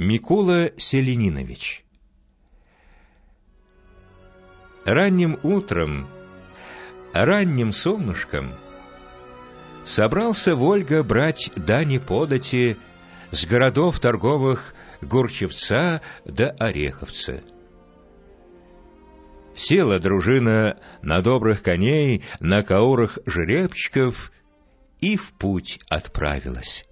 Микула Селенинович. Ранним утром, ранним солнышком собрался Вольга брать дани подати с городов торговых Гурчевца да Ореховца. Села дружина на добрых коней, на каурах жеребчиков и в путь отправилась.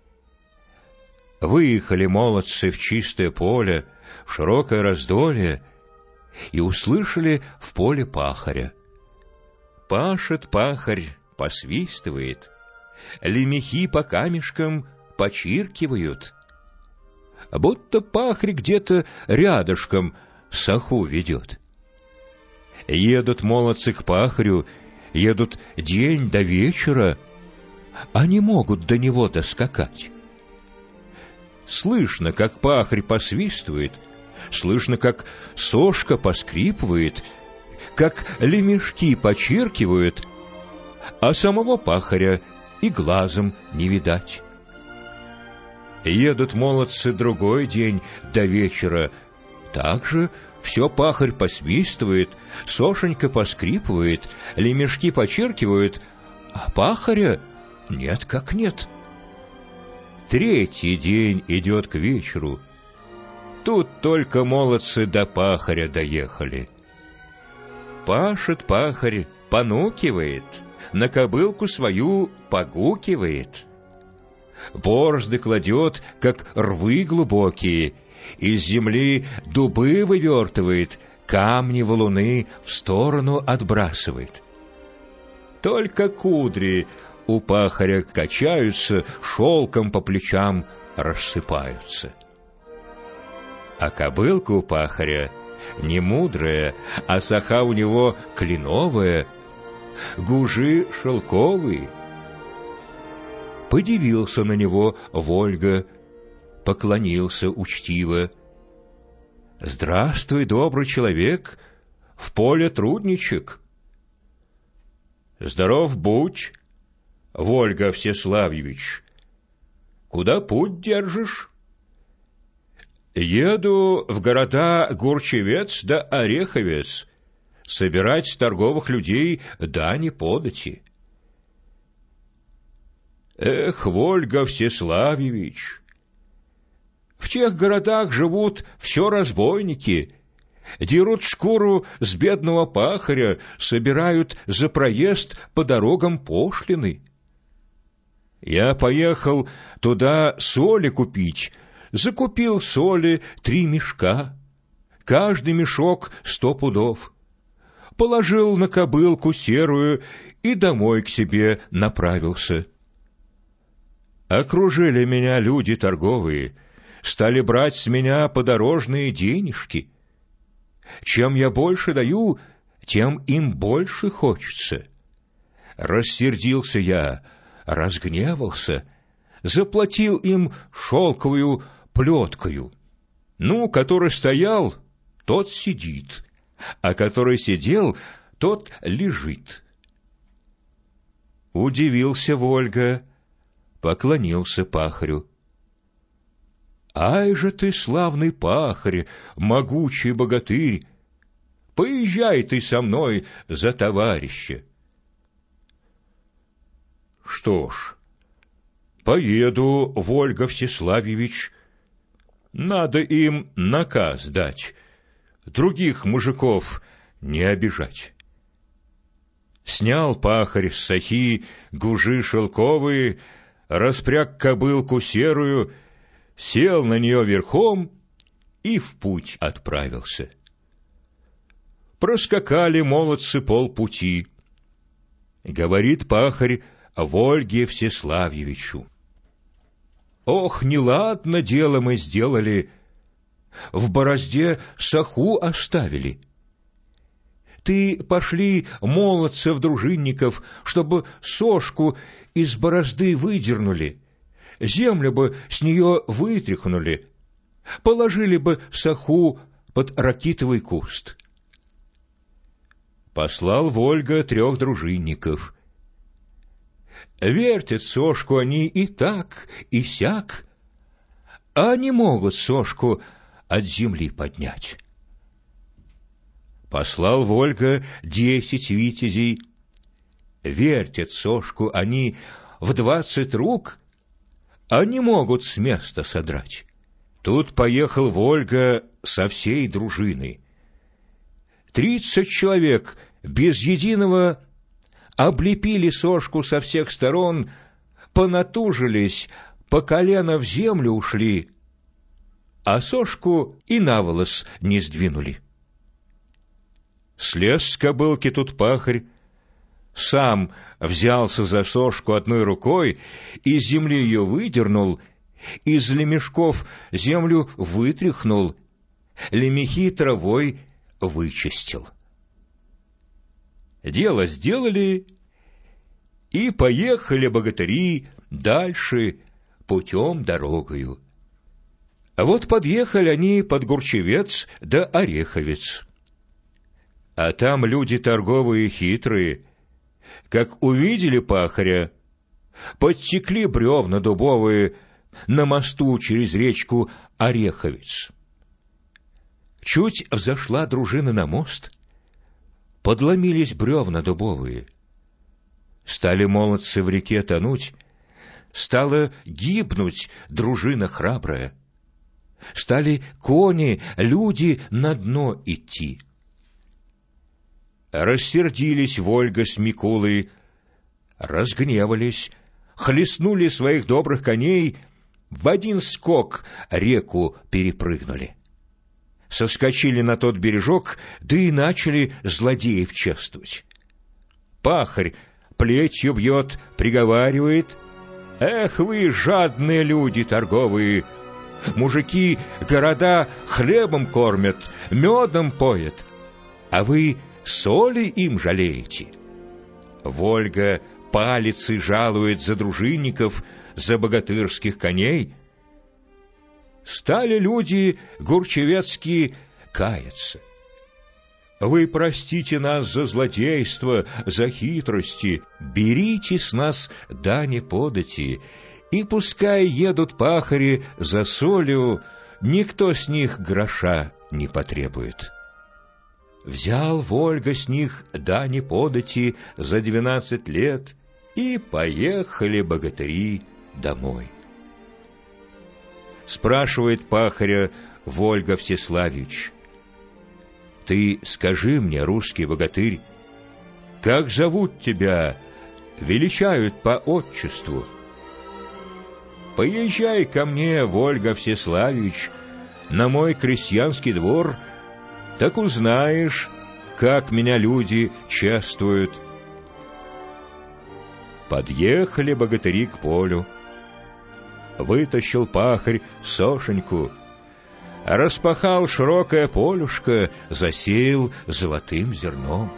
Выехали молодцы в чистое поле, в широкое раздолье, и услышали в поле пахаря. Пашет пахарь, посвистывает, лемехи по камешкам почиркивают, будто пахарь где-то рядышком саху ведет. Едут молодцы к пахарю, едут день до вечера, а не могут до него доскакать. Слышно, как пахарь посвистывает, слышно, как сошка поскрипывает, как лемешки почиркивают, а самого пахаря и глазом не видать. Едут молодцы другой день до вечера, так же все пахарь посвистывает, сошенька поскрипывает, лемешки почиркивают, а пахаря нет как нет. Третий день идет к вечеру. Тут только молодцы до пахаря доехали. Пашет пахарь, понукивает, на кобылку свою погукивает. Борозды кладет, как рвы глубокие, из земли дубы вывертывает, камни, валуны в сторону отбрасывает. Только кудри у пахаря качаются, шелком по плечам рассыпаются. А кобылка у пахаря не мудрая, а саха у него кленовая, гужи шелковые. Подивился на него Вольга, поклонился учтиво. «Здравствуй, добрый человек, в поле трудничек». «Здоров будь, Вольга Всеславьевич. Куда путь держишь?» «Еду в города Гурчевец да Ореховец собирать с торговых людей дани подати». «Эх, Вольга Всеславьевич, в тех городах живут все разбойники, дерут шкуру с бедного пахаря, собирают за проезд по дорогам пошлины. Я поехал туда соли купить, закупил соли 3 мешка, каждый мешок 100 пудов, положил на кобылку серую и домой к себе направился. Окружили меня люди торговые, стали брать с меня подорожные денежки. Чем я больше даю, тем им больше хочется. Рассердился я, разгневался, заплатил им шелковую плеткою. Ну, который стоял, тот сидит, а который сидел, тот лежит. Удивился Вольга, поклонился пахарю. «Ай же ты, славный пахарь, могучий богатырь! Поезжай ты со мной за товарища!» «Что ж, поеду, Вольга Всеславьевич. Надо им наказ дать, других мужиков не обижать». Снял пахарь с сахи гужи шелковые, распряг кобылку серую, сел на нее верхом и в путь отправился. Проскакали молодцы полпути. Говорит пахарь Вольге Всеславьевичу: «Ох, неладно дело мы сделали, в борозде саху оставили. Ты пошли молодцев-дружинников, чтобы сошку из борозды выдернули, землю бы с нее вытряхнули, положили бы саху под ракитовый куст». Послал Вольга 3 дружинников. Вертят сошку они и так, и сяк, а не могут сошку от земли поднять. Послал Вольга 10 витязей. Вертят сошку они в 20 рук, а не могут с места содрать. Тут поехал Вольга со всей дружиной. 30 человек без единого облепили сошку со всех сторон, понатужились, по колено в землю ушли, а сошку и на волос не сдвинули. Слез с кобылки тут пахарь, сам взялся за сошку одной рукой, из земли ее выдернул, из лемешков землю вытряхнул, лемехи травой вычистил. Дело сделали, и поехали богатыри дальше путем дорогою. А вот подъехали они под Гурчевец да Ореховец. А там люди торговые хитрые, как увидели пахаря, подтекли бревна дубовые на мосту через речку Ореховец. Чуть взошла дружина на мост, подломились бревна дубовые. Стали молодцы в реке тонуть, стала гибнуть дружина храбрая. Стали кони, люди на дно идти. Рассердились Вольга с Микулой, разгневались, хлестнули своих добрых коней, в один скок реку перепрыгнули. Соскочили на тот бережок, да и начали злодеев чествовать. Пахарь плетью бьет, приговаривает: «Эх вы, жадные люди торговые! Мужики города хлебом кормят, медом поят, а вы соли им жалеете». Вольга палицы жалует за дружинников, за богатырских коней. Стали люди гурчевецкие каяться. «Вы простите нас за злодейство, за хитрости, берите с нас дани подати, и пускай едут пахари за солью, никто с них гроша не потребует». Взял Вольга с них дани подати за 12 лет, и поехали богатыри домой. Спрашивает пахаря Вольга Всеславич: «Ты скажи мне, русский богатырь, как зовут тебя, величают по отчеству?» «Поезжай ко мне, Вольга Всеславич, на мой крестьянский двор, так узнаешь, как меня люди чествуют». Подъехали богатыри к полю. Вытащил пахарь сошеньку, распахал широкое полюшко, засеял золотым зерном.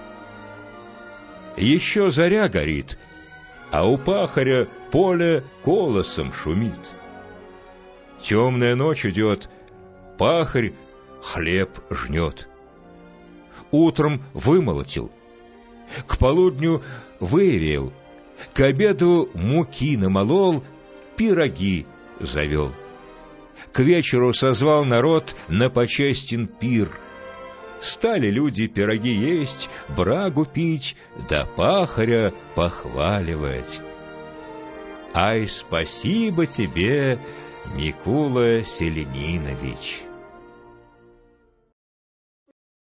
Еще заря горит, а у пахаря поле колосом шумит. Темная ночь идет, пахарь хлеб жнет. Утром вымолотил, к полудню вывеял, к обеду муки намолол, пироги завел. К вечеру созвал народ на почестен пир. Стали люди пироги есть, брагу пить, да пахаря похваливать. Ай, спасибо тебе, Микула Селенинович!